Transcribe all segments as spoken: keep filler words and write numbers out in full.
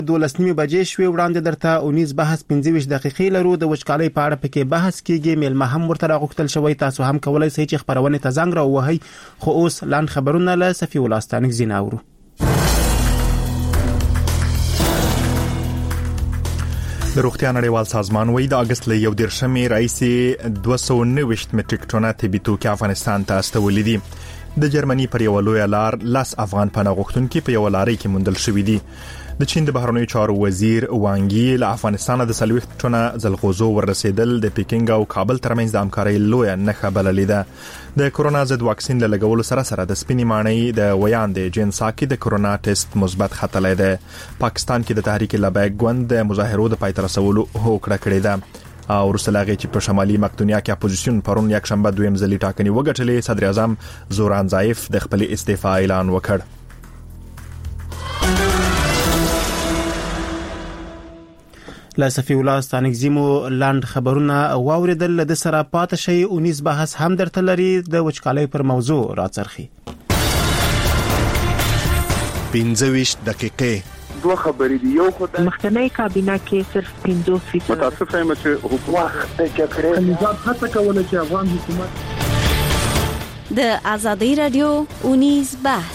دولس نیمې بجې شوې. وړاندې درته اونیز بحث پنځه ویشت دقیقې لرو. د وچکالۍ په اړه پکې بحث کیږي. میلمه هم ورته راغوښتل شوی. تاسو هم کولای شئ چې خبرونه ته زنګ راووهئ. خو اوس لاند خبرونه له صفي الله ستانک زینا اورو. د روغتیا نړیوال سازمان وایي د اگست له یو دیرشمې راهیسې دوه سوه او نهه ویشت مټریک ټنه طبي توکي افغانستان ته استولي دي. د جرمني پر یو لوی لار لاس افغان پناه غوښتونکي په یو لارۍ کې موندل شوي دي. د چین د بهرنیو چارو وزیر وانګي له افغانستان د سلويخت ټنه زلغوزو ورسېدل د پیکینګ او کابل ترمنځ د همکارۍ لوی نښه بللې ده. د کرونا ضد واکسین له لګولو سره سره د سپینې ماڼۍ د ویاندې جنساکي د کرونا ټیسټ مثبت ختلې ده. پاکستان کې د تحریک لبیک ګوند د مظاهرو د پای ته رسولو هوکړه کړې ده او رسلاغه چې په شمالي مقدونیا کې اپوزیشن پرون یک شنبه دویم ځلې ټاکنې وګټلې. صدر اعظم زوران ظایف د خپل استعفا اعلان وکړ. لا صفي الله ستانک زمو لاند خبرونه واوریدل. د سره پات شي اونیز بحث هم درته لري د وچکالۍ پر موضوع راڅرخي. پنځه ویشت دقیقې دوه خبرې دی. یو خدای مخکنی کابینه کې صرف پنځوس فیصد متاسف یم چې حکومت ته کړی نظام هڅه کوله چې افغان حکومت د ازادي رادیو اونیز بحث.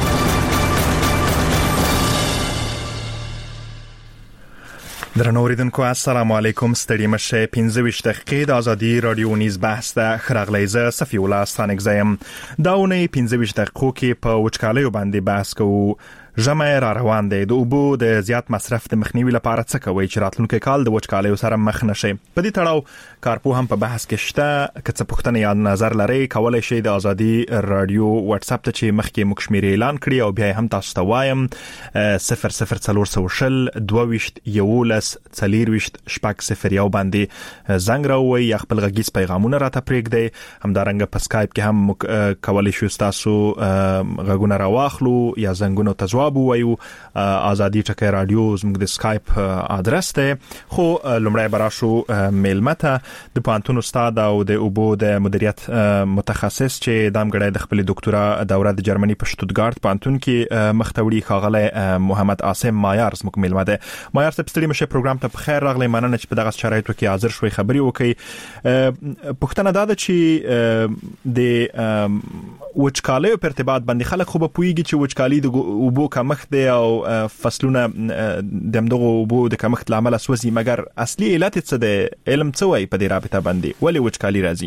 درنو اوریدونکو السلام علیکم. ستړي مشه. پنځه ویشت دقیقې د ازادي رادیو نیز بحث ته خراغلی ز صفي الله ستانک زیم. دا ونې پنځه ویشت دقیقو کې په وچکالۍ باندې بحث کوو. ژمی را روان دی. د اوبو د زیات مصرف د مخنیوي لپاره څه کوي چې راتلونکي کال د وچکالۍ سره مخ نشي؟ په دې تړاو کارپو هم په بحث کې شته. که څه پوښتنه یا نظر لري کولای شئ د ازادي رادیو واتس اپ ته چې مخکې موږ شمیرې اعلان کړی او بیا هم تاسو ته وایم صفر صفر څلور سوه شل دوه ویشت یولس څلور ویشت شپږ صفر یو باندې زنګ راووئ یا خپل غږیز پیغامونه راته پرېږدئ. همدارنګه په سکایپ کې هم کولای شئ تاسو غږونه راواخلو یا زنګونه ته وایو. ازادي ټکی رادیو زموږ د سکایپ ادرس ته. خو لومړی براشو میلمته د پانتون استاد او د اوبو د مدیریت متخصص چې دامګړی د خپل ډاکټورا دوره د جرمني په شتوتګارت پانتون کې مختوړي خاغله محمد عاصم مایار زموږ میلمه ده. مایار صاحب ستړي مشه پروګرام ته بخیر راغلی. مننه چې په دغه شرایطو کې حاضر شوي خبري وکړي. پښتنه دا ده چې د وچکالۍ په ارتباط باندې خلک خو به پوهیږي چې وچکالۍ د اوبو کمښت دی او فصلونه د همدغه اوبو د کمښت لامل اسوسي. مګر اصلي علت څه دی؟ علم څه وایي په دې رابطه باندې؟ ولې وچکالي راځي؟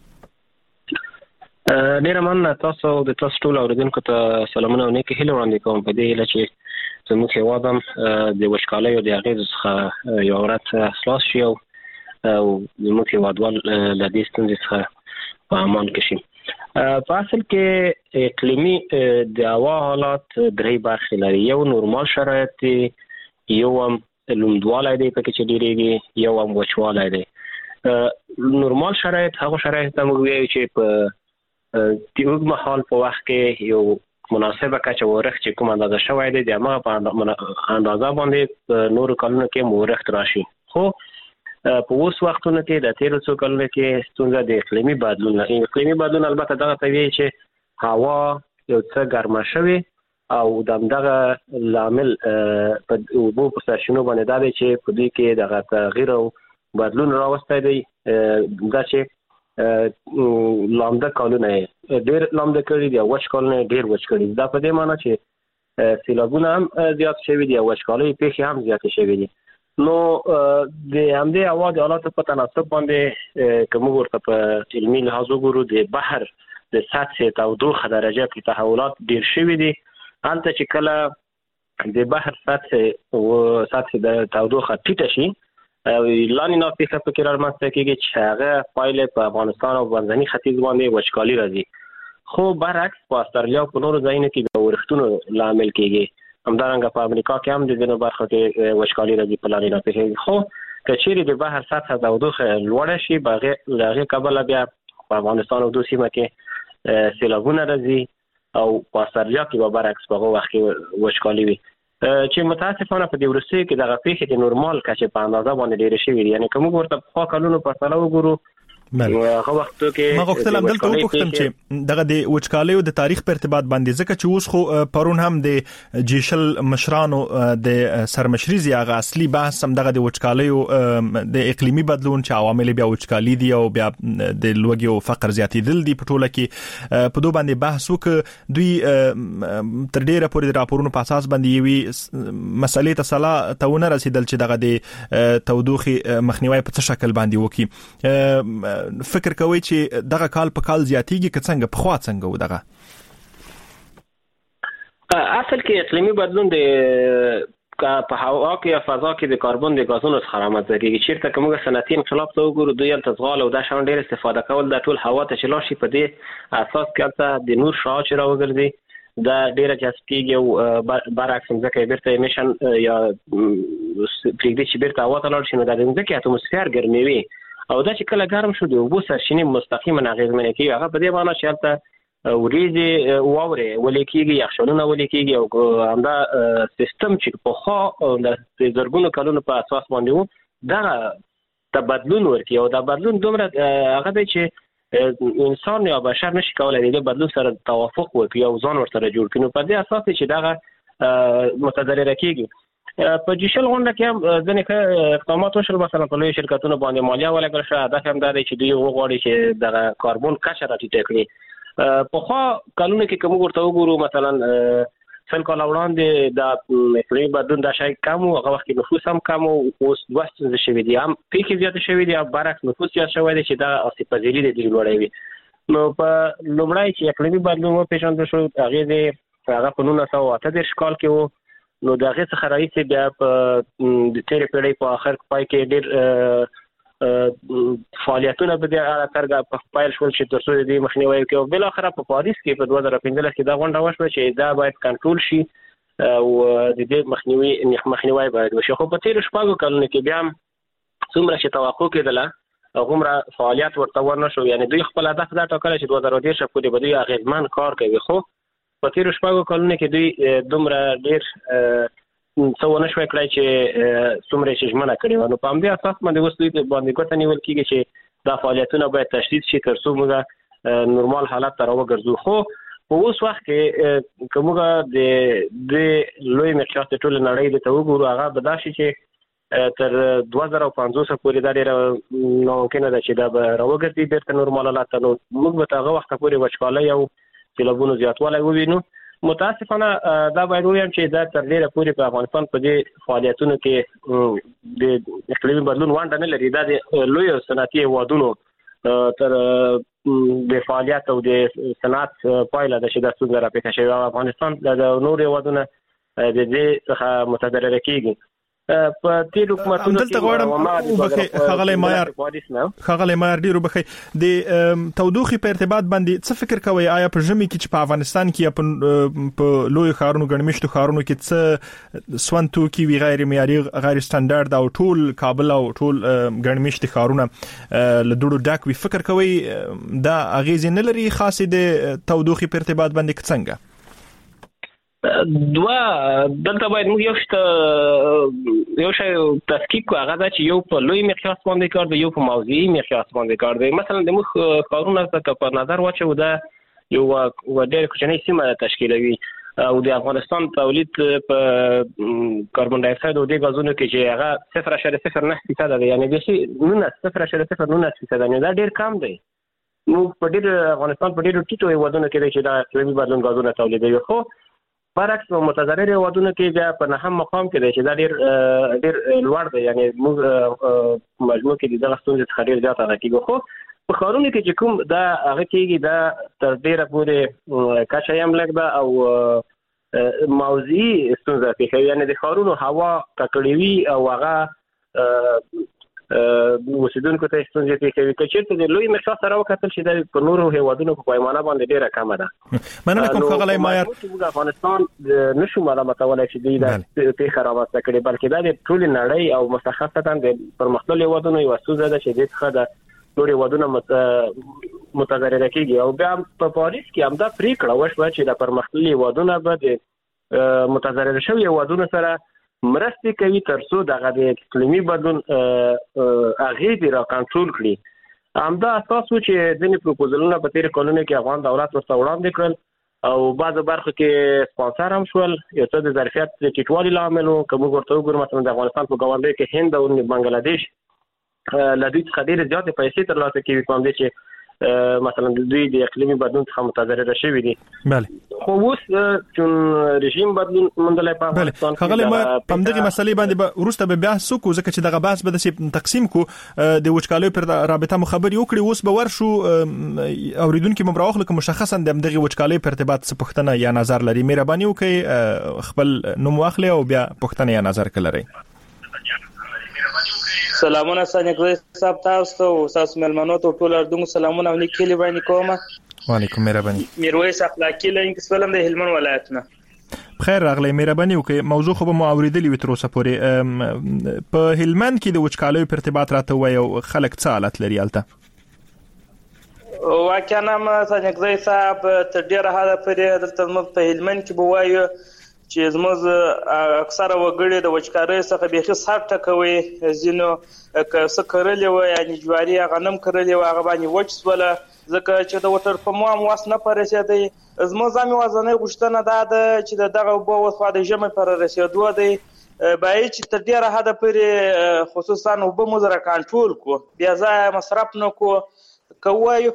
ډیره مننه. تاسو د تاسو ټول اوریدونکو ته سلامونه او نیکې هیلې وړاندې کوم په دې هیله چې زموږ هیواد هم د وچکالۍ او د اغېزو څخه یو ورځ خلاص شي او زموږ هیوادوال له دې ستونزې څخه په امان کې شي. په اصل کې اقلیمي د هوا حالات درې برخې لري. یو نورمال شرایط دي، یو هم لوندوالی دی پکې چې ډېرېږي، یو هم وچوالی دی. نورمال شرایط هغه شرایط ته موږ وایو چې په د اوږد مهال په وخت کې یو مناسبه کچه ورښت چې کوم اندازه شوی دی د همغه په اندازه باندې په نورو کلونو کې ورښت راشي. خو په اوس وختونو کې د تیرو څو کلونو کې ستونزه د اقلیمي بدلون نه. اقلیمي بدلون البته دغه ته وایي چې هوا یو څه ګرمه شوې او دغه لامل په اوبو په سرچینو باندې دا دی چې په دې کې دغه تغییر او بدلون راوستی دی. دا چې لامده کالونه ډېر لامده کړي دي او وچ کالونه ډېر وچ کړي دي. دا په دې معنی چې سیلابونه هم زیات شوي دي او وچکالۍ پیښې هم زیاتې شوي دي. نو د همدې هوا د حالاتو په تناسب باندې که موږ ورته په علمي لحاظ وګورو د بحر د سطح تودوخه درجه کې تحولات ډېر شوي دي. هلته چې کله د بحر سطح سطح د تودوخه ټیټه شي لانینا پیښه پکې رامنځته کېږي چې هغه پایلې په افغانستان او منځني ختیځ باندې وچکالي راځي. خو برعکس په استرالیا او په نورو ځایونو کې د اورښتونو لامل کېږي. همدارنګه په امریکا کې هم د ځینو برخو کې وچکالي راځي په لانینا پیښه. خو که چیرې د بحر سطح تودوخه لوړه شي له هغې کبله بیا په افغانستان او دو سیمه کې سیلابونه راځي او په استرالیا کې به برعکس په هغه وخت کې وچکالي وي. چې متاسفانه په دې وروستیو کې دغه پیښې د نورمال کچې په اندازه باندې ډېرې شوې دي. یعنې که موږ ورته پخوا کلونو پرتله وګورو هغه وخت کې ما غوښتل هم دلته وپوښتم چې دغه د وچکالیو د تاریخ په ارتباط باندې ځکه چې اوس خو پرون هم د جیشل مشرانو د سرمشري زیاغه اصلي بحث هم دغه د وچکالیو د اقلیمي بدلون چې عوامل بیا وچکالي دي او بیا د لوګي او فقر زیاتېدل دي په ټوله کې په دوه باندې بحث وک دوی تر ډیره پورې د راپورونو په اساس باندې یوي مسلې ته سلا تاونه رسیدل چې دغه د تودوخي مخنیوي په څه شکل باندې وکي فکر کوي چې دغه کال په کال زیاتېږي که څنګه په خوا څنګه و دغه اصل کې اقلیمي بدلون د په هوا کې یا فضا کې د کاربن د غازونو څخه رامنځته کېږي چیرته که موږ صنعتي انقلاب ته وګورو دوی هلته ځغال او دا شان ډېر استفاده کول د ټول هوا ته چې لاړ شي په دې اساس کې هلته د نور شعاع چې راوګرځي دا ډېره جذب کېږي او برعکس ځمکه بیرته امیشن یا پرېږدي چې بیرته هوا ته لاړ شي نو دا د ځمکې اتموسفیر ګرموي او دا چې کله ګرم شو د اوبو سرچینې مستقیما اغېزمنې کیږي هغه په دې معنی چې هلته وریځې واورې ولې کېږي یخچالونه ولې کېږي او همدا سیستم چې پخوا د زرګونو کلونو په اساس باندې و دا د بدلون ورکوي او دا بدلون دومره هغه دی چې انسان یا بشر نشي کولای د بدلون سره توافق وکړي او ځان ورسره جوړ کړي نو په دې اساس چې دغه متضرره کېږي په جیشل غونډه کې هم ځنې اقدامات وشول مثلا په لوی شرکتونو باندې مالیه ولګول شوه هدف هم دا دی چې دوی وغواړي چې دغه کاربن کچه راټیټه کړي پخوا کلونو کې که موږ ورته وګورو مثلا سل کاله وړاندې د اقلیمي بدلون دا شی کم و هغه وخت کې نفوس هم کم و اوس دوه ستونزې شوي دي هم پیښې زیاتې شوي دي او برعکس نفوس زیات شوی دی چې دا آسیب پذیري د دوی لوړوي نو په لومړی چې اقلیمي بدلون وپېژندل شو هغې د هغه په نولس سوه اته دېرش کال کې و نو د هغې څخه راهیسې بیا په د تېرې پیړۍ په آخر پای کې ډېر فعالیتونه په دې اړه ترګه پیل شول چې تر څو د دې مخنیوی وکړي او بالاخره په پاریس کې په دوه زره پنځلس کې دا غونډه وشوه چې دا باید کنټرول شي او د دې مخنیوي مخنیوی باید وشي خو په تېرو شپږو کلونو کې بیا هم څومره چې توقع کېدله هغومره فعالیت ورته ونه شو یعنې دوی خپل هدف دا ټاکلی چې دوه زره دېرش پورې به دوی اغېزمن کار کوي خو په تېرو شپږو کلونو کې دوی دومره ډېر څه ونه شوی کړی چې څومره یې چې ژمنه کړې وه نو په همدې اساس باندې اوس دوی باندې ګوته نیول کېږي چې دا فعالیتونه باید تشدید شي تر څو موږ نورمال حالت ته راوګرځو خو په اوس وخت کې که موږ د دې لوی مقیاس د ټولې نړۍ ته وګورو هغه به دا شي چې تر دوه زره پنځوس پورې دا ډېره ناممکنه ده چې دا به راوګرځي بېرته نورمال حالت ته نو موږ به تر هغه وخته پورې وچکالۍ او سیلابونو زیاتوالی ووینو متاسفانه دا باید ووایم چې دا تر ډېره پورې په افغانستان په دې فعالیتونو کې د اقلیمي بدلون ونډه نه لري دا د لویو صنعتي هېوادونو تر د فعالیت او د صنعت پایله ده چې دا ستونزه راپېښه شوې او افغانستان د نورو هېوادونو د دې څخه متضرره کېږي په تیر حکومتونو کې غواړم خغلې مایار خغلې مایار ډیرو بخي د تودوخي په ارتباط باندې څه فکر کوي آیا په ژمي کې چې په افغانستان کې په لوی ښارونو ګڼمشتو ښارونو کې څه سوانتو کې وی غیر معیاري غیر سټانډرد او ټول کابل او ټول ګڼمشتي ښارونه له دوړو ډک وي فکر کوي دا اغیز نه لري خاصه د تودوخي په ارتباط باندې څنګه دوه دلته باید موږ یو شته یو شی تفکیک کوو هغه دا چې یو په لوی مقیاس باندې کار دی یو په موضوعي مقیاس باندې کار دی مثلا د موږ ښارونه ته په نظر واچو دا یو ډېر کوچنۍ سیمه تشکیلوي او د افغانستان تولید په کاربن ډای اکساید او د غازونو کې چې هغه صفر اعشاریه صفر نه فیصد دی یعنی د نولس صفر اعشاریه صفر نولس فیصد دی دا ډېر کم دی موږ په ډېر افغانستان په ډېرو ټیټو هېوادونو کې دی چې دا اقلیمي بدلون غازونه تولیدوي خو برعکس په متضرر هېوادونو کې بیا په نهم مقام کې دی چې دا ډېر ډېر لوړ دی یعنې موږ مجموع کې د دغه ستونزې څخه ډېر زیات هغه کېږو خو په ښارونو کې چې کوم دا هغه کېږي دا تر ډېره پورې کچه یې هم لږ ده او موضوعي ستونزه پېښوي یعنې د ښارونو هوا ککړې وي او هغه اوسیدونکو ته ستونزې پېښوي که چېرته د لوی مقیاس سره وکتل شي دا په نورو هېوادونو په پیمانه باندې ډېره کمه ده مننه کوم ښاغلی مایار موږ افغانستان نشو ملامتولی چې دوی دا پېښه رامنځته کړې بلکې دا د ټولې نړۍ او مشخصتا د پرمختللو هېوادونو یوه ستونزه ده چې دې څخه د نور هېوادونه متضرره کېږي او بیا په پاریس کې همدا پرېکړه وشوه چې د پرمختللي هېوادونه به د متضرره شوي هېوادونو سره مرستې کوي تر څو دغه د اقلیمي بدلون اغېزې را کنټرول کړي همدا اساس و چې ځینې پروپوزلونه په تیر کلونو کې افغان دولت ورته وړاندې کړل او بعض برخو کې سپانسر هم شول یو څه د ظرفیت ټیټوالي لامل و کوم ورته وګورم مثلا د افغانستان په ګاونډي کې هند او بنگلاديش لدی څخه ډېر زیاتې پیسې ترلاسه کوي کوم دي چې مثلا دوی د اقلیمي بدلون څخه متضرر شوي دي. بله خو اوس چون رژیم بدلون موندلای په افغانستان کې هغه ما په دغه مسلې باندې به ورسته به بحث وکړو ځکه چې دغه بحث به د تقسیم کو د وچکالۍ پر رابطه مخبري وکړي. اوس به ورشو اوریدونکو مبراوخ لکه مشخصا د دغه وچکالۍ پر ارتباط څه پوښتنه یا نظر لري مهرباني وکړئ خپل نوم واخلئ او بیا پوښتنه یا نظر کړئ. سلامونه سانګوي صاحب تاسو ته او تاسو ملمنو ته ټول اردو سلامونه او نیکلی باندې کومه. وعلیکم مهرباني. میرویس اخلاقی لینک سلام د هلمند ولایت نه. بخیر راغلی مهرباني وکي. موضوع خو به مو اوریدلی وي تر اوسه پورې په هلمند کې د وچکالۍ په ارتباط راته وایي او خلک څه حالت لري الته؟ واقعا ما سانګوي صاحب تر ډیره حاله پرې دلته مو په هلمند کې بوایو چې زموږ اکثره وګړي د وچکارۍ څخه بيخي سر ټکوي زینو که کړلې و یعنی جواری غنم کړلې و هغه باندې وچ ولا ځکه چې د وټر په مو واس نه پرېږدي زموږ ځامي وزنې غشتنه ده چې دغه بو وسه د جمع پر رسیدو دی بای چې تر ډیره حد پرې خصوصا وب مزره کنټرول کو بیا ځای مصرف نه کو کوي.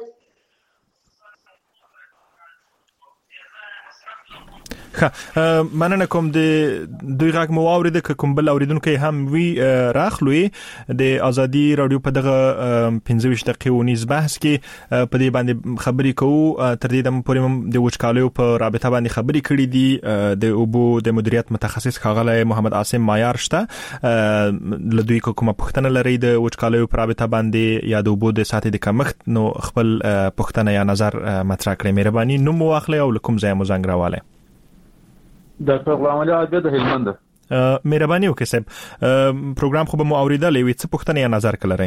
ښه مننه کوم د دوی غږ مو اورید ک کوم بل اوریدونکو هم وی راخلوي د ازادي رادیو په دغه پنځه ویشت دقیقې ونیز بحث کې په دې باندې خبرې کوو. تر دې د پورې د وچکالیو په رابطه باندې خبرې کړې دي د اوبو د مدیریت متخصص ښاغلی محمد عاصم مایار شته لدوی کومه پوښتنه لري د وچکالیو په رابطه باندې یا د اوبو د ساتي د کمښت نو خپل پوښتنه یا نظر مطرح کړئ. مهرباني نوم واخلئ او کوم ځای مو زنګ راواله. ډاکټر غلام علي عابد د هلمند. مهرباني وکړئ صاحب پروګرام خو به مو اوریدلې وي څه پوښتنه یا نظر کړئ.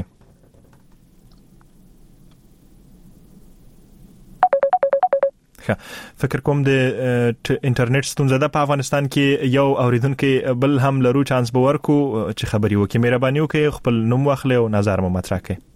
فکر کوم د انټرنیټ ستونزه ده په افغانستان کې یو اوریدونکو بل هم لرو چانس به ورکو چې خبري وکړي. مهرباني وکړئ خپل نوم واخلئ او نظر مو مطرح کړئ.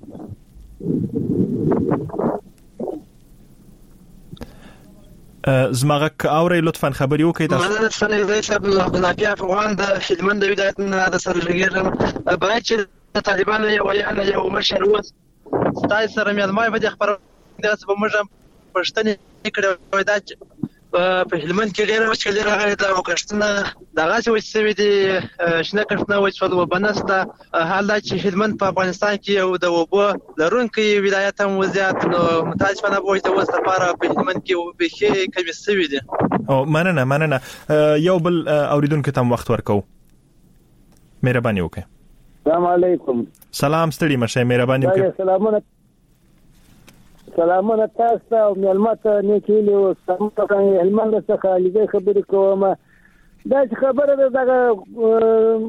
زماغک اوري لطفا خبري وکړئ. تاسو مننه سنې صاحب بلافي افغان د هلمند ولایت نه د سرلګر باید چې طالبان یو یا یو مشر وس تاسو سره مې ما په خبره داسې په موږ پښتنې کړو دا په هلمند کې ډېر مشکل راغلی دا وکړنه دغه څه وسوي دي شنه کښنه وڅول وبنسته حال دا چې هلمند په افغانستان کې یو د وبو لرونکي ولایت هم وضعیت نو متاسفانه وایي د وسه لپاره په هلمند کې به کمی سوي دي. او مننه مننه یو بل اوریدونکو ته وخت ورکو. مهرباني وکړئ. السلام علیکم. سلام ستړي مشه مهرباني وکړئ. سلامونه سلامونه تاسو او ملمت نیکلی او سمته هلمند څخه لږه خبرې کوم. دا خبره ده دغه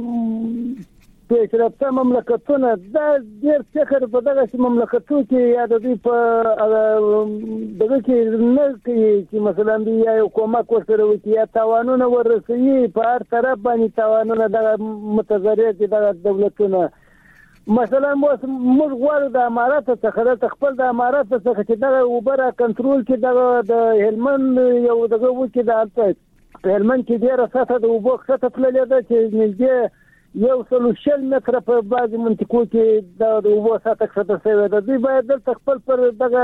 پیشرفته مملکتونه دا ډېر څخه په دغه مملکتونو کې یا د دې په دغه کې نه کوي چې مثلا دی یو کومک ورسره وکړي یا تاوانونه ورسوي په هر طرف باندې تاوانونه دغه متضرر دي دغه دولتونه. مثلا موږ غواړو د امارات څخه د خپل د امارات څخه چې دغه اوبره کنټرول کې دغه د هلمند یو دغه وکړي د الته په هلمند کې ډیره سطح د اوبو سطح تللې ده چې نږدې یو سل شل متره په بعضې منطقو کې د اوبو سطح سطح شوې ده. دوی باید دلته خپل پر دغه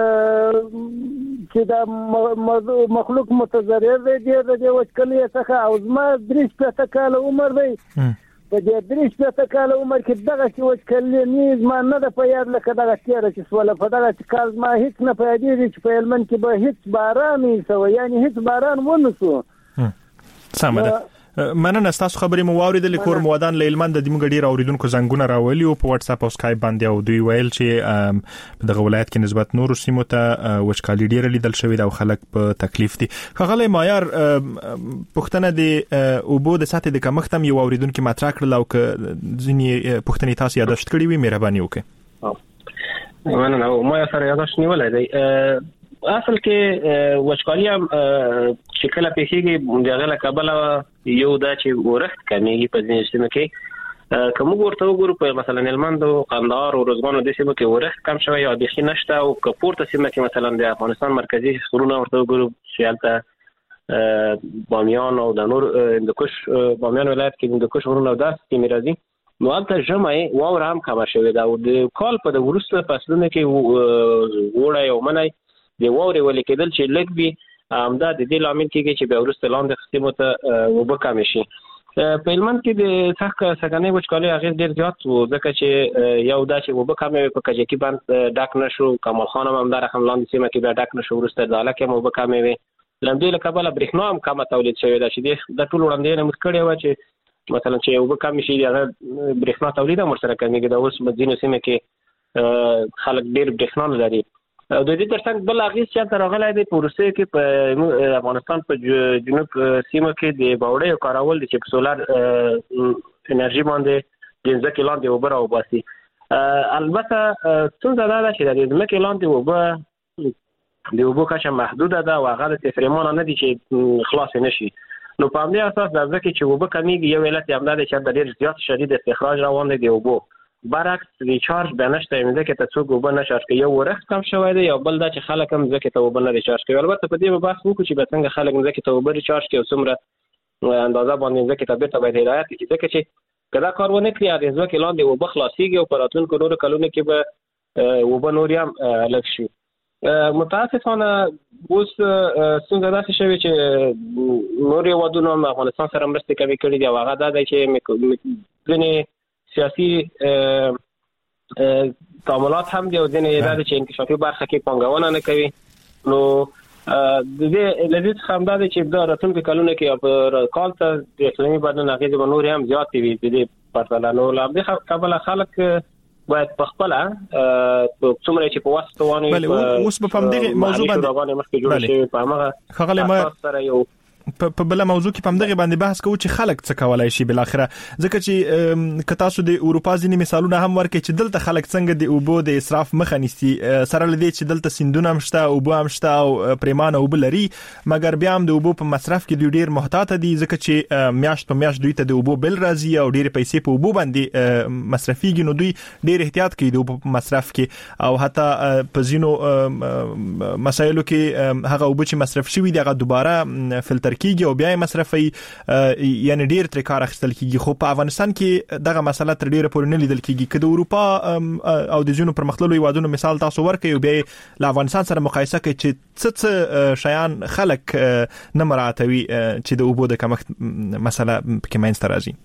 چې د مخلوق متضرر دی د دې وچکالۍ څخه او زما درې شپېته کاله عمر دی په دې درې شپېته کاله عمر کې دغه چې وچکالۍ نه زما نه ده په یاد لکه دغه تېره چې سوله په دغه چې کال زما هېڅ نه په یادېږي چې په هلمند کې به هېڅ باران نه شوی یعنې هېڅ باران ونه شو. سمه ده. مننه تاسو خبرې مو واوریدلې کور مودان له هلمند د موږ ډیر اوریدونکو زنګونه راولي او په واتس اپ او سکایپ باندې او دوی ویل چې په دغه ولایت کې نسبت نور سیمو ته وچکالي ډیره لیدل شوې ده او خلک په تکلیف دي. ښاغلی مایار پښتنه د اوبو د ساتي د کمښت هم یو اوریدونکو مطرح کړل او که ځینې پښتنې تاسو یاداشت کړې وي مهرباني وکړئ. مننه ما سره یاداشت نیولای دی. اصل کې وچکالي هم چې کله پیښیږي دغه له کبله یو دا چې ورښت کمیږي په ځینې سیمو کې کوم ورته وګورو په مثلا هلمند او قندهار او روزګان د سیمو کې ورښت کم شوی یا بخي نشته او کپورته سیمه کې مثلا د افغانستان مرکزی غرونه ورته وګورو چې هلته بامیان او د نور هندوکش بامیان ولایت کې هندوکش غرونه او داسې سیمې راځي نو هلته ژمی واوره هم کمه شوې ده او د کال په د وروسته فصلونو کې اوړی او منی د واورې ولې کېدل چې لږ وي همدا د دې لامل کېږي چې بیا وروسته لاندې سیمو ته اوبه کمې شي. په هلمند کې د سخت سږنۍ وچکالۍ اغېز ډېر زیات و ځکه چې یو دا چې اوبه کمې وې په کجکي بند ډک نه شو کمال خان هم همدا رقم لاندې سیمه کې بیا ډک نه شو وروسته د هلک هم اوبه کمې وې له همدې له کبله برېښنا هم کمه تولید شوې ده چې د ټول وړاندوینه موږ کړې وه چې مثلا چې اوبه کمې شي هغه برېښنا تولید هم ورسره کمېږي دا اوس په ځینو سیمه کې خلک ډېر برېښنا نه لري. د دې ترڅنګ بل اغېز چې هلته راغلی دی په وروستیو کې په افغانستان په جنوب سیمه کې د باوړیو کارول دي چې په سولر انرژي باندې د ځمکې لاندې اوبه راوباسي. البته ستونزه دا ده چې د ځمکې لاندې اوبه د اوبو کچه محدوده ده او هغه د صفرمانه نه دي چې خلاصې نه شي. نو په همدې اساس د ځمکې چې اوبه کمیږي یو علت یې همدا دی چې هلته ډېر زیات شدید استخراج روان دی د اوبو برعکس ریچارج به نشته ځکه ته څوک اوبه نه چارج کوي یو ورښت کم شوی دی یا بل دا چې خلک هم ځکه ته اوبه نه ریچارج کوي. البته په دې به بحث وکړو چې به څنګه خلک ځکه ته اوبه ریچارج کوي او څومره اندازه باندې ځکه ته بیرته باید هدایت کړي ځکه چې که دا کار ونه کړي د ځمکې لاندې اوبه خلاصېږي او په راتلونکو نورو کلونو کې به اوبه نورې هم لږ شي. متاسفانه اوس څنګه داسې شوي چې نور هېوادونو هم افغانستان سره مرستې کمې کړي دي او هغه دا دی چې ځینې سیاسي تعاملات هم دي او ځینې دا چې انکشافي برخه کې پانګونه نه کوي. نو د دې له دې څخه هم دا دی چې د راتلونکو کلونو کې په کال ته د اقلیمي بدلون اغېزې به نورې هم زیاتې وي د دې پرتله. نو له همدې کبله خلک باید په خپله څومره چې په وس توانوي اوس په همدغې موضوع باندې مخکې جوړ شوي په همغه اساس سره یو په بل موضوع کې پم دغه باندې بحث کوو چې خلک څه کولای شي بل اخره ځکه چې که تاسو د اروپا ځینې مثالونه هم ورکړئ چې دلته خلک څنګه د اوبو د اسراف مخه نیسي سره لدی چې دلته سیندونه هم شته اوبه هم شته او پریمانه اوبه لري مګر بیا هم د اوبو په مصرف کې دوی ډیر محتاط دي ځکه چې میاشت په میاشت دوی ته د اوبو بل راځي او ډیر پیسې په اوبو باندې مصرفيږي نو دوی ډیر احتیاط کوي د اوبو په مصرف کې او حتی په ځینو مسایلو کې هغه اوبه چې مصرف شوي دي هغه دوباره فلټر کیږي او بیا مصرفي یعنی ډیر تر کار اخیستل کیږي. خو په افغانستان کې دغه مسله تر ډیره پورې نه لیدل کیږي. که د اروپا او د ځینو پرمختللو هیوادونو مثال تاسو ورکړئ او بیا له افغانستان سره مقایسه کړئ چې څه څه شیان خلک نه مراعاتوي چې د اوبو د کمښت مسله پکې منځته راځي.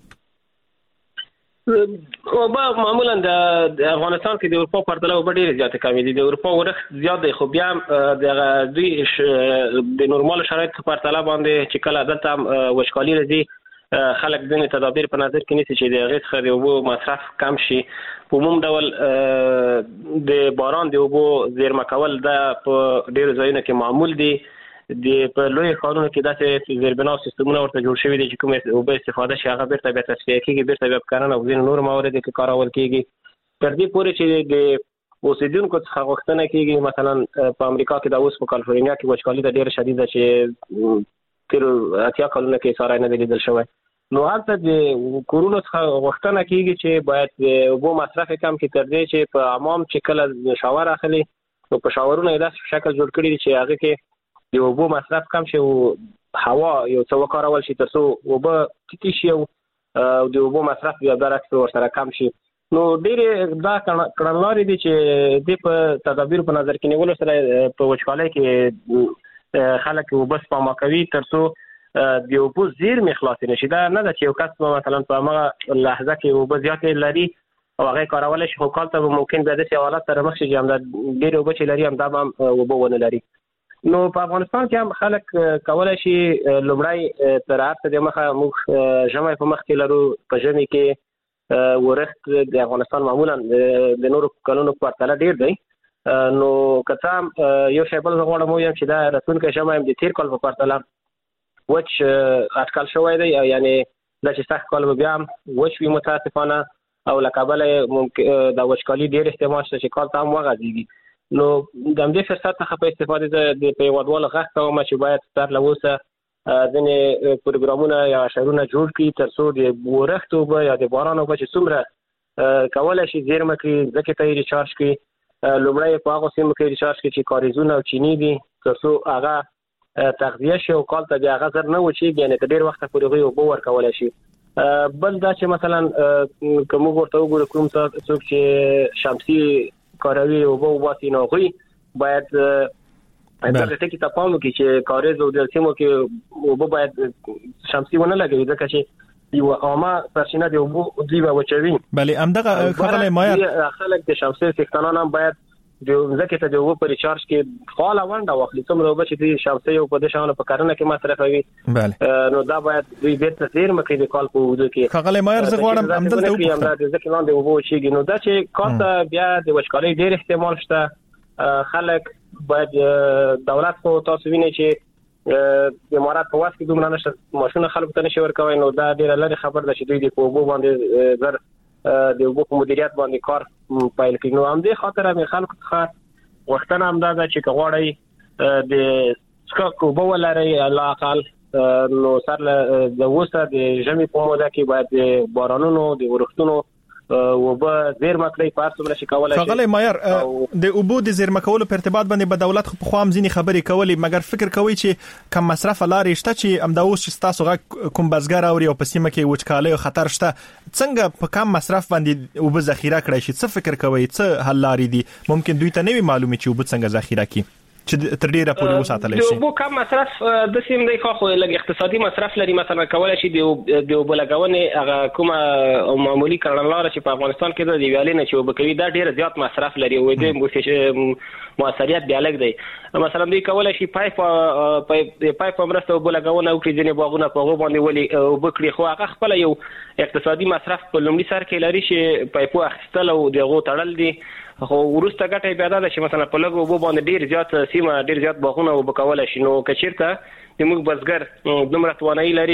او با معمولا د افغانستان کې د اروپا پرتله او ډېر زیات کمی دي. د اروپا ورښت زیات دی خو بیا د دوی د نورمال شرایطو پرتله باندې چې کله دلته وچکالي راځي خلک د تدابیر په نظر کې نیسي چې د هغې څخه د اوبو مصرف کم شي. په عموم ډول د باران د اوبو زیرمه کول دا په ډېرو ځایونو کې معمول دي. د په لوی ښارونو کې داسې زیربنا سیستمونه ورته جوړ شوي دي چې کوم اوبه استفاده شي هغه بیرته بیا تصفیه کېږي بیرته بیا په کرنه او ځینو نورو مواردو کې کارول کېږي تر دې پورې چې د اوسېدونکو څخه غوښتنه کېږي. مثلا په امریکا کې دا اوس په کالیفورنیا کې وچکالي ده ډېره شدیده چې تېرو اتیا کلونو کې ساری نه دی لیدل شوی. نو هلته د کورونو څخه غوښتنه کېږي چې باید د اوبو مصرف کم کړي تر دې چې په عمام چې کله شاور اخلي نو په شاورونه یې داسې شکل جوړ کړي دي چې هغه کې د اوبو مصرف کم شي او هوا یو څه وکارول شي تر څو اوبه ټیټې شي او د اوبو مصرف بیا برعکس ورسره کم شي. نو ډېرې دا کړنلارې دي چې د په تدابیر په نظر کې نیولو سره په وچکالۍ کې خلک اوبه سپما کوي تر څو د اوبو زیرمې خلاصې نه شي. دا نه ده چې یو کس مثلا په هغه لحظه کې اوبه زیاتې لري او هغه کارولی شي خو کال ته ممکن بیا داسې حالات سره مخ شي چې همدا ډېرې اوبه چې لري همدا به هم اوبه ونه لري. نو په افغانستان کې هم خلک کولای شي لومړی تر هر څه دمخه موږ ژمی په مخ کې لرو. په ژمي کې ورښت د افغانستان معمولا د نورو کلونو په پرتله ډېر دی. نو که څه هم یو شی بل زه غواړم ووایم چې دا راتلونکی ژمی هم د تېر کال په پرتله وچ اټکل شوی دی یعنی دا چې سخت کال به بیا هم وچ وي متاسفانه او له کبله د وچکالي ډېر احتمال شته چې کال ته هم وغځېږي. نو د همدې فرصت څخه په استفاده د په هېوادوالو غږ کوم چې باید تر له اوسه ځینې پروګرامونه یا شرونه جوړ کړي ترڅو د ورښت اوبه یا د باران اوبه چې څومره کولای شي زیرمه کړي ځکه ته یې ریچارج کړي لومړی په هغه سیمو کې ریچارج کړي چې کاریزونه او چینی دي ترڅو هغه تغذیه شي او کال ته بیا هغه زر نه وچیږي یعنې تر ډېر وخته پورې هغوی اوبه ورکولی شي. بل دا چې مثلا که موږ ورته وګورو کوم څوک چې شمسي کاروي اوبه وباسي نو هغوی باید دغه ټکي ته پام وکړي چې کاریز او د سیمو کې اوبه باید شمسي ونه لګوي ځکه چې یو عامه سرچینه دی اوبه دوی به وچوي. بله همدغه ښاغلی مایر خلک د شمسي څښتنان هم باید د ځکه ته د اوبه په ریچارج کې فعاله ونډه واخلي څومره اوبه چې د شمسي او په دې شانو په کرنه کې مصرفوي. بله نو دا باید دوی بیرته زیرمه کړي د کال په اوږدو کې. ښاغلی مایر زه غواړم همدلته وپوښتم ځکه لاندې اوبه وچیږي نو دا چې کار ته بیا د وچکالۍ ډېر احتمال شته. خلک باید دولت خو تاسو وینئ چې د امارات په واس کې دومره نشته ماشونه خلکو ته نشي ورکوي نو دا ډېره لرې خبر ده چې دوی د اوبو باندې زر د اوبو په مدیریت باندې کار پیل کړي. نو همدې خاطر مې خلکو څخه غوښتنه همدا ده چې که غواړئ د څښاک اوبه ولرئ لااقل نو سر له د اوسه د ژمي په موده کې باید د بارانونو د ورښتونو اوبه زیرمه کړئ په هر څومره چې کولی شي. ښاغلی مایر د اوبو د زیرمه کولو په ارتباط باندې به دولت خو پخوا هم ځینې خبرې کولې مګر فکر کوئ چې کم مصرفه لارې شته چې همدا اوس چې ستاسو غږ کوم بزګر اوري او په سیمه کې وچکالۍ او خطر شته څنګه په کم مصرف باندې اوبه ذخیره کړی شي څه فکر کوئ څه حل لارې دي ممکن دوی ته نه وي معلومې چې اوبه څنګه ذخیره کړي چې تر ډیره پورې وساتلی شي. د اوبو کم مصرف د سیم دی خو لږ اقتصادي مصرف لري مثلا کولای شي د اوبو لګونې هغه کومه معمولی کړنلاره چې په افغانستان کې د ویالې نه چې اوبه کوي دا ډیر زیات مصرف لري او د موثریت بیا لږ دی. مثلا دوی کولای شي پایپ پایپ مرسته اوبه لګونه وکړي ځینې باغونه په هغو باندې ولي اوبه کړي خو هغه خپل یو اقتصادي مصرف په لومړي سر کې لري چې پایپو اخیستل او دغه تړل دي خو ورسته ګټه بیا ده چې مثلا په لګو اوبو باندې ډیر زیات سیمه ډیر زیات باغونه اوبه کولای شي. نو کچیرته د موږ بزګر دومره توانایي لري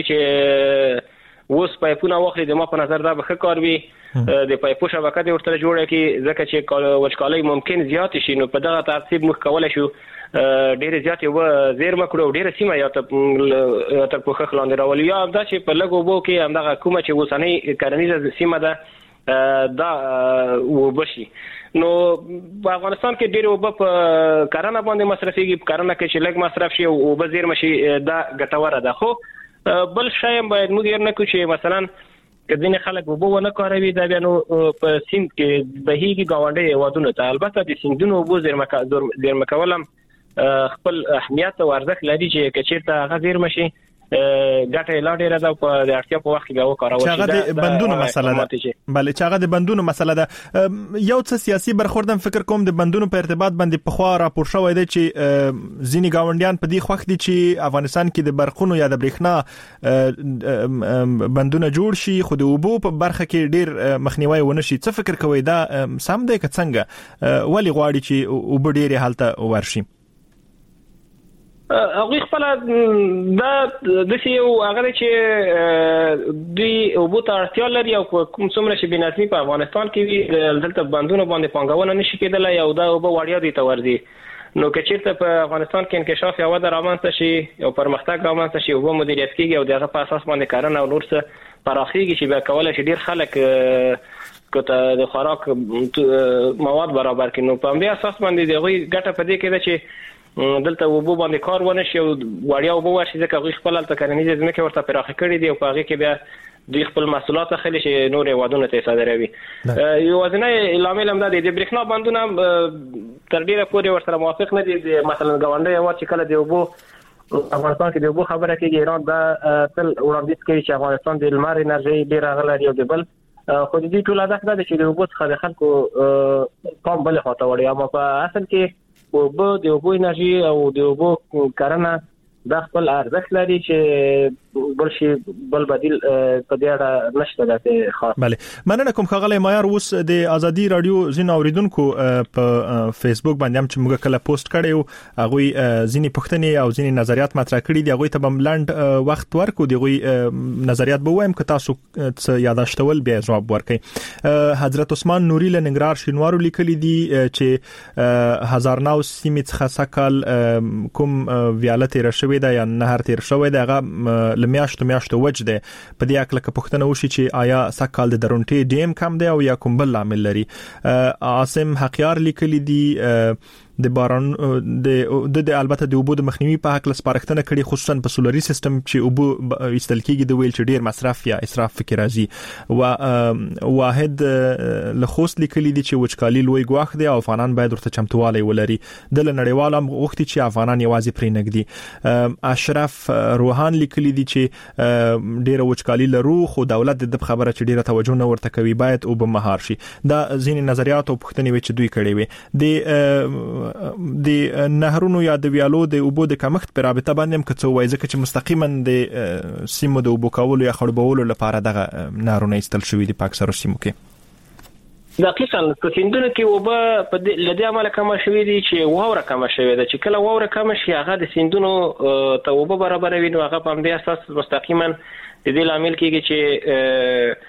چې اوس پایپونه واخلي د ما په نظر دا به ښه کار وي د پایپو شبکه دې ورته جوړه کړي ځکه چې وچکالۍ ممکن زیات شي نو په دغه ترتیب موږ کولای شو ډیر زیات اوبه زیرمه کړو ډیر سیمه یا تر پوښښ لاندې راولي یا دا چې په لګو اوبو کې همدغه کومه چې اوسنۍ کرنیزه سیمه ده دا وبشي. نو په افغانستان کې ډېر اوبه په کرنه باندې مصرفيږي په کرنه کې چې لږ مصرف شي او اوبه زیرمه شي دا ګټوره ده. خو بل شی هم باید موږ یې نه کوو چې مثلا که ځینې خلک اوبه ونه کاروي دا بیا نو په سیند کې بهیږي ګاونډي هېوادونو ته. البته د سیندونو اوبو زیرمه کول هم خپل اهمیت او ارزښت لري چې که چېرته هغه زیرمه شي ګټه لا ډیره ده په د اړتیا په وخت کې به وکارول شي. چې هغه د بندونو مسله ده. بله چې هغه د بندونو مسله ده. یو څه سیاسي برخوردم فکر کوم د بندونو په ارتباط باندې پخوا راپور شوی دی چې ځینې ګاونډیان په دې خوښ دي چې افغانستان کې د برقونو یا د برېښنا بندونه جوړ شي خو د اوبو په برخه کې ډیر مخنیوي ونه شي. څه فکر کوئ دا سم دی که څنګه ولې غواړي چې اوبه ډیرې هلته ورشي؟ هغه خپل دا د سیو هغه چې دوی اوبو ته اړتیا لري او کوم څومره چې بنظمي په افغانستان کې وي دلته بندونه باندې پانګونه نشي کېدلی او دا اوبه وړیا دي ته ورځي. نو که چېرته په افغانستان کې انکشاف یا وده رامنځته شي او پرمختګ رامنځته شي اوبه مدیریت کېږي او دغه په اساس باندې کرنه او نور څه پراخېږي چې بیا کولی شي ډېر خلک که د خوراک مواد برابر کړي. نو په همدې اساس باندې د هغوی ګټه په دې کې ده چې دلته اوبو باندې کار ونه شي او وړیا اوبه ورشي ځکه هغوی خپل هلته کرنیزې ځمکې ورته پراخې کړي دي او په هغې کې بیا دوی خپل محصولات اخلي چې نور هېوادونو ته یې صادروي. یوازینی لامل هم دا دی د برېښنا بندونه تر ډېره پورې ورسره موافق نه دي. مثلا ګاونډی هېواد چې کله د اوبو افغانستان کې د اوبو خبره کېږي ایران دا تل وړاندیز کوي چې افغانستان د لمر انرژۍ ډېر هغه لري او د بل خو د دې ټول هدف دا دی چې د اوبو څخه د خلکو پام بلې خواته وړي. اما په اصل کې اوبه د اوبو انرژي او د اوبو کرنه دا خپل ارزښت لري چې بل شي بل بدیل په دې اړه نشته ده خاص. بله مننه کوم ښاغلی مایر. اوس د ازادي رادیو ځینو اوریدونکو په فیسبوک باندې هم چې موږ کله پوسټ کړی و هغوی ځینې پوښتنې او ځینې نظریات مطرح کړي دي هغوی ته به لنډ وخت ورکړو د هغوی نظریات به ووایم که تاسو څه یاداشتول بیا جواب ورکړئ. حضرت عثمان نوري له ننګرهار شینوارو لیکلي دي چې هزار نو سیمې څخه سږ کال کوم ویاله تېره شوې شوې ده یا نهر تیر شوې ده هغه لمیاشتو میاشتو وجه ده په دې اکل کې پښتنه وشي چې آیا سکهال د درونټي ډیم کم دی او یا کوم بل عامل لري. عاصم حقیار لیکلی دی د باران د د البته د اوبو د مخنیوي په حق لسپارښتنه کړي خصوصا په سولري سیستم چې اوبو استل کېږي د ویل چې ډیر مصرف یا اسراف فکر راځي و واحد له خوست لیکلي دي چې وچکالي لوی ګواښ دی او افغانان باید ورته چمتووالی ولري. د نړیوال هم غوښتي چې افغانان یوازې پرې نګدي. اشرف روحان لیکلي دي چې ډیر وچکالي لرو خو دولت د خبره چې ډیره توجه نه ورته کوي باید اوبه مهار شي. دا ځینې نظریات او پوښتنې چې دوی کړي وي د د نهرونو یا د ویالو د اوبو د کمښت په رابطه باندې هم کڅو وایي ځکه چې مستقیما د سیمو د اوبو کولو یا خړوبولو لپاره دغه نهرونه استل شوی دي په اکثرو سیمو کې. دقیقاً په سیندونو کې اوبه په لدې عمله کمه شوې دي چې واوره کمه شوې ده چې کله واوره کمه شي هغه د سیندونو ته اوبه برابروي نو هغه په دې اساس مستقیما د دې لامل کېږي چې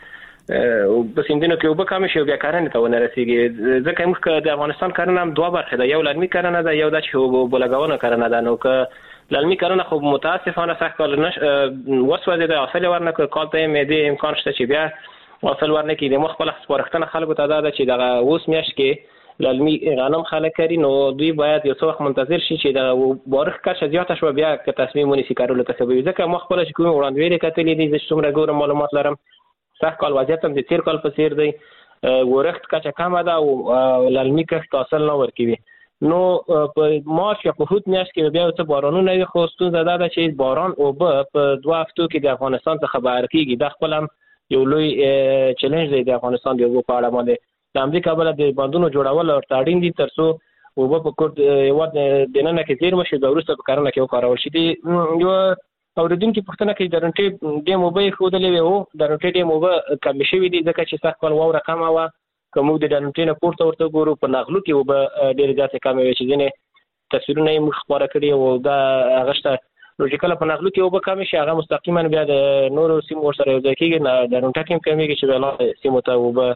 په سیندونو کې اوبه کم شي او بیا کرنې ته ونه رسیږي. ځکه موږ د افغانستان کرنه هم دوه برخه ده، یو للمي کرنه ده یو د اوبو لګونه کرنه ده. نو که للمي کرنه خو متاسفانه سخت کال نش وسوځي د اصل ورنه کال ته مې د امکان شته چې بیا اصل ورنه کې د مخ خپل سپارښتنه خلکو ته ده چې دغه اوس میاشت کې للمي غنم خلک کړي نو دوی باید یو څه وخت منتظر شي چې د بارخ کچه زیاته شو بیا که تصمیم ونیسي کارولو ته سبب. ځکه مخ خپل چې کوم وړاندوینې کتلې دي چې څومره ګور معلومات لرم سخت کال وضعیت هم د تیر کال په څیر دی، ورښت کچه کمه ده او للمي کښت حاصل نه ورکوي. نو په مارچ یا په هوت میاشت کې بیا څه بارانونه وي خو ستونزه دا ده چې باران اوبه په دوه هفتو کې د افغانستان څخه بهر کېږي. دا خپل هم یو لوی چیلنج دی د افغانستان د اوبو په اړه باندې. د امریکا بل د بندونو جوړول ورته اړین دي تر څو اوبه په کوټ یو د نن کې زیرمه شي د وروسته په کرنه کې وکارول شي. یو اوریدونکو پښتنه کې درنټي ډیم اوبه خودلې وو درنټي ډیم اوبه کم شوی دي ځکه چې سخت کال واوره کمه و کوم د درنټي نه پورته ورته ګورو په نغلو کې اوبه ډېر زیات کم وي چې ځینې تصویرونه یې مخ خبره کړی او دا هغه لوجیکل په نغلو کې اوبه کم شي هغه مستقیما بیا د نورو سیمو سره یو ځای کېږي نه درنټي کې کمیږي چې بل سیمو ته اوبه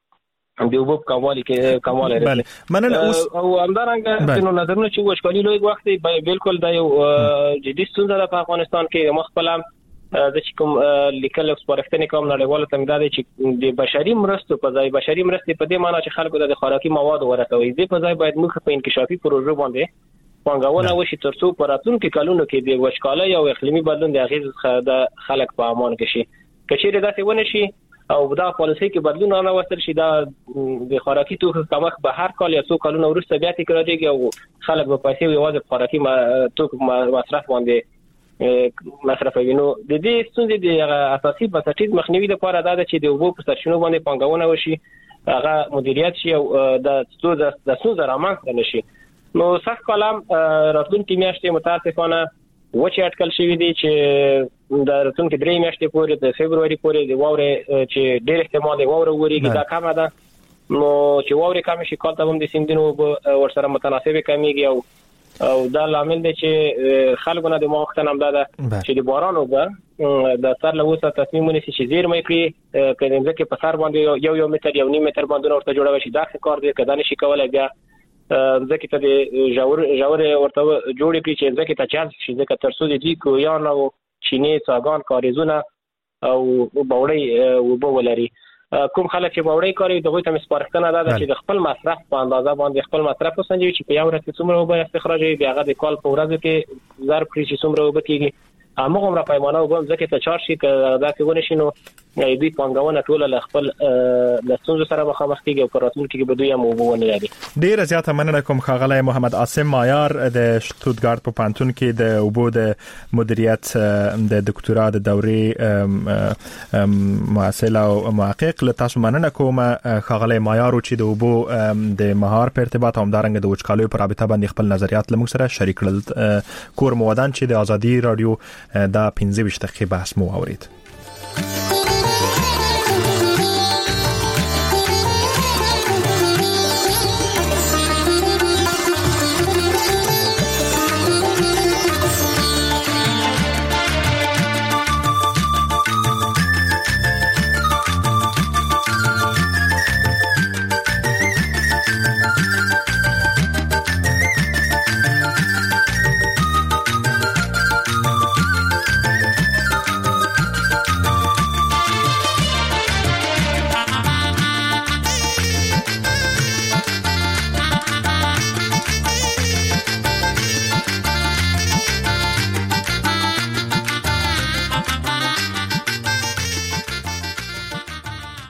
د اوبو کموالی کې کموالی بله مننه. او همدارنګه نو نظرونه چې وشکالي لوی وخت دی بالکل دا یو جدي ستونزه ده په افغانستان کې. مخبل هم د چې کوم لیکل سپارښتنې کوم نړیوال تمدید چې د بشري مرستو په ځای بشري مرستې په دې معنی چې خلکو د خوراکي مواد ورکوي دې په ځای باید موږ په انکشافي پروژه باندې پانګونه وشي تر څو په راتلونکو کلونو کې د وشکالۍ او اقلیمي بدلون د اغیز د خلک په امان کې شي. کچېره داسې ونه شي او دا پالیسي کې بدلون نه وستل شي دا د خوراکي توکو کمښت به هر کال یا څو کلونه وروسته بیا تکرارېږي او خلک به پیسې یوازې خوراکي توکو مصرف باندې مصرفوي. نو د دې ستونزې د اساسي بنسټیز مخنیوي لپاره دا ده چې د اوبو په سرچینو باندې پانګونه وشي هغه مدیریت شي او د ستونزې د ستونزې رامنځته نشي. نو سخت کلام راتلونکي میاشتې متاسفانه وچه اټکل شوی دی چې د راتلونکي درې میاشتې پورې د فبرवरी پورې د واورې چې ډېر احتمال دی واوره وریږي دا کمه ده. نو چې واورې کم شي کال ته هم د سیندونو ورسره متناسبه کمیږي او او دا لامل دی چې خلکو نه د موخته هم ده چې د باران اوبه د سر له وسه تصمیم ونیسي چې زیرمه کړي کله ځکه په سر باندې یو یو متر یو نیم متر باندې ورته جوړوي شي دا کار دی کدا نشي کولای بیا ځکه ته د جوړ جوړ ورته جوړ کړي چې ځکه ته چانس شي ځکه تر څو د دې کویان او چینه څاګان کاریزونه او بوړی وبو ولري. کوم خلک چې بوړی کوي دغه ته سپارښتنه ده چې د خپل مصرف په اندازه باندې خپل مصرف وسنجوي چې په یو ورځ کې څومره وبو استخراجوي بیا هغه د کال په ورځ کې ضرب کړي چې څومره وبو کېږي هغه عمره پیمانه وبو ځکه ته چارج شي دا کې ونه شي نو دوی پانګونه ټول له خپل د ستونزو سره مخامخ کیږي او راتلونکي کې به دوی هم وبونه لري. ډیره زیاته مننه کوم ښاغلی محمد عاصم مایار د شتوتګارت په پانتون کې د اوبو د مدیریت د دکتورا د دورې محصل او محقق له تاسو مننه کوم ښاغلی مایار چې د اوبو د مهار په ارتباط هم دارنګ د وچکالیو په رابطه باندې خپل نظریات لمږ سره شریک کړل. کور مودان چې د ازادي رادیو دا پنځه ویشت دقیقې بحث مو اورید.